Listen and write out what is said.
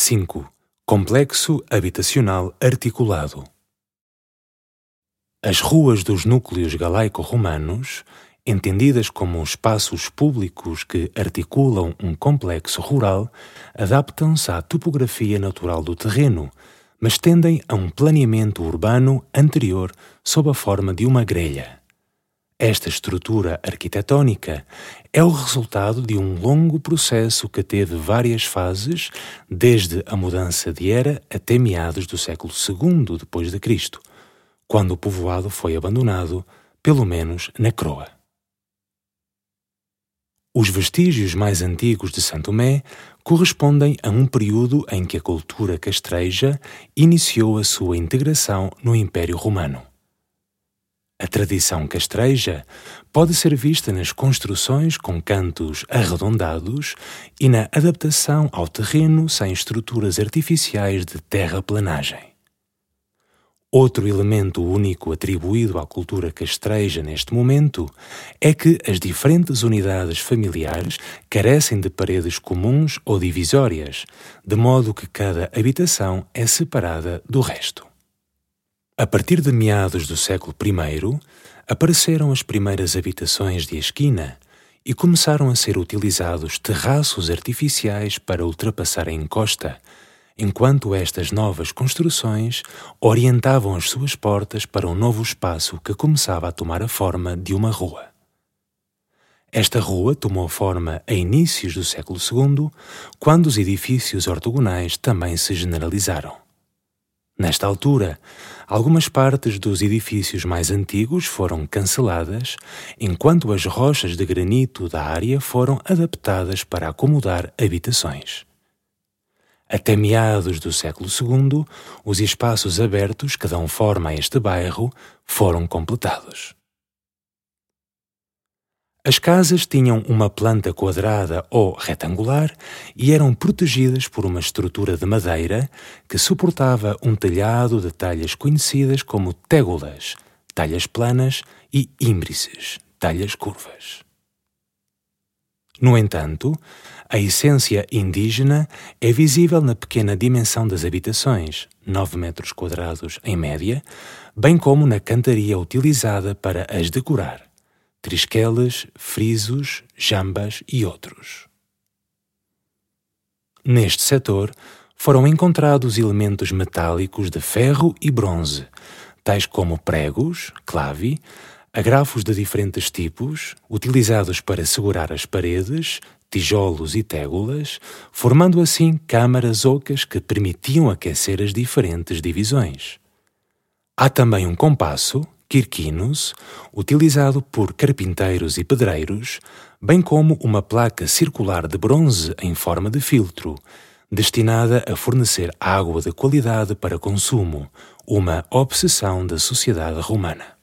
5. Complexo habitacional articulado. As ruas dos núcleos galaico-romanos, entendidas como espaços públicos que articulam um complexo rural, adaptam-se à topografia natural do terreno, mas tendem a um planeamento urbano anterior sob a forma de uma grelha. Esta estrutura arquitetónica é o resultado de um longo processo que teve várias fases, desde a mudança de era até meados do século II d.C., quando o povoado foi abandonado, pelo menos na Croa. Os vestígios mais antigos de São Tomé correspondem a um período em que a cultura castreja iniciou a sua integração no Império Romano. A tradição castreja pode ser vista nas construções com cantos arredondados e na adaptação ao terreno sem estruturas artificiais de terraplanagem. Outro elemento único atribuído à cultura castreja neste momento é que as diferentes unidades familiares carecem de paredes comuns ou divisórias, de modo que cada habitação é separada do resto. A partir de meados do século I, apareceram as primeiras habitações de esquina e começaram a ser utilizados terraços artificiais para ultrapassar a encosta, enquanto estas novas construções orientavam as suas portas para um novo espaço que começava a tomar a forma de uma rua. Esta rua tomou forma a inícios do século II, quando os edifícios ortogonais também se generalizaram. Nesta altura, algumas partes dos edifícios mais antigos foram canceladas, enquanto as rochas de granito da área foram adaptadas para acomodar habitações. Até meados do século II, os espaços abertos que dão forma a este bairro foram completados. As casas tinham uma planta quadrada ou retangular e eram protegidas por uma estrutura de madeira que suportava um telhado de talhas conhecidas como tégulas, talhas planas, e ímbrices, talhas curvas. No entanto, a essência indígena é visível na pequena dimensão das habitações, 9 metros quadrados em média, bem como na cantaria utilizada para as decorar, trisquelas, frisos, jambas e outros. Neste setor, foram encontrados elementos metálicos de ferro e bronze, tais como pregos, clave, agrafos de diferentes tipos, utilizados para segurar as paredes, tijolos e tégulas, formando assim câmaras ocas que permitiam aquecer as diferentes divisões. Há também um compasso, quirquinos, utilizado por carpinteiros e pedreiros, bem como uma placa circular de bronze em forma de filtro, destinada a fornecer água de qualidade para consumo, uma obsessão da sociedade romana.